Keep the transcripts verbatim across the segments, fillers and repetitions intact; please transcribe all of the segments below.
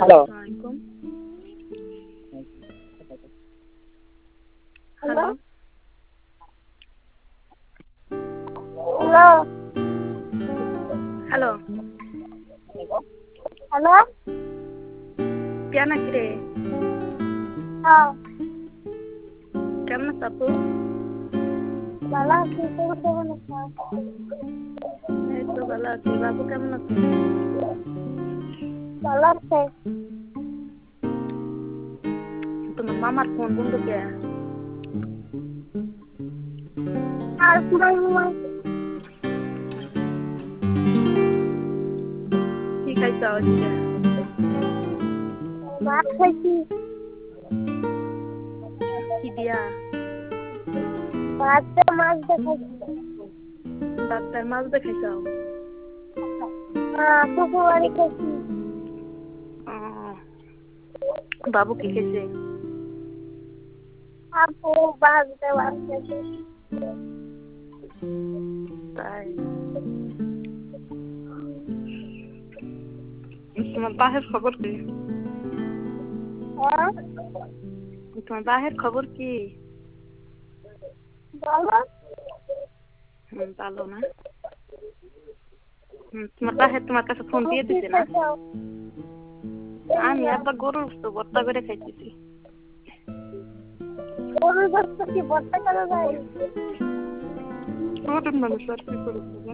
Hello. আসসালামাইকুম। Hello. Hello. Hello. Hello. Hello. কেয়া নাকি রে? হ্যাঁ। কেমন আছো আপু? ভালো আছি, তুমি কেমন আছো? এই তো ভালো আছি। বাবু কেমন আছে? ভালো আছে। তোমার মামার ফোন বন্ধ কে? আর মামা কি খাইছো আজকে? ভাত খাইছি। কি দিয়া? ভাত দিয়ে মাছ দিয়ে খাইছি। ভাত আর মাছ দিয়ে খাইছো? হ্যাঁ, শ্বশুর বাড়ি খাইছি। ও, বাবু কি খাইছে? আপু ভাত দিয়ে ভাত খাইছি। তাই তোমার বাহের খবর কি? হ্যাঁ, তোমার বাহের খবর কি? ভালো। হুম, ভালো না? হুম, তোমার বাহের তোমার কাছে ফোন তুমি দিয়ে কি দিছে না? খাইছো? আমি আবার গরুর গোশত ভর্তা করে খাইতেছি। গরুর গোশত কি ভর্তা করা যায়? গরুর মানুষ আর কি করে খাবেন?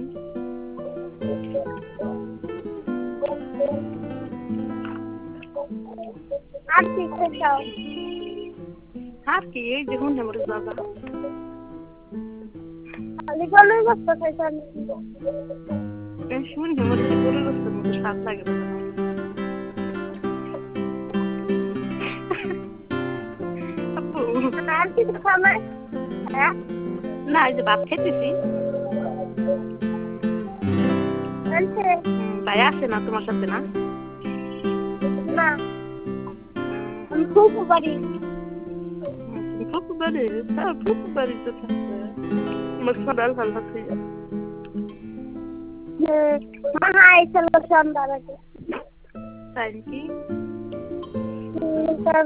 আর কি খাইছো? আর কি এই যে হুন্ডে মরিচ বাবা। খালি গরুর গোশত খাইছো নাকি? এই হুন্ডে মরিচে গরুর গোশতের মতো স্বাদ লাগে বলে না। আপু, আর কিছু খাবার? হ্যাঁ, না এই যে ভাত খাইতেছি। আনছে? হুম, ভাই আসে না তোমার সাথে না? না, আমি খুব বাড়ি। হুম, তুমি ফুপু বাড়ি? হ্যাঁ, ফুপু বাড়িতে থাকবে। তোমার সকাল ভালো আছে? হুম, মামা আইছিল সন্ধ্যার আগে। তাই নাকি? হুম,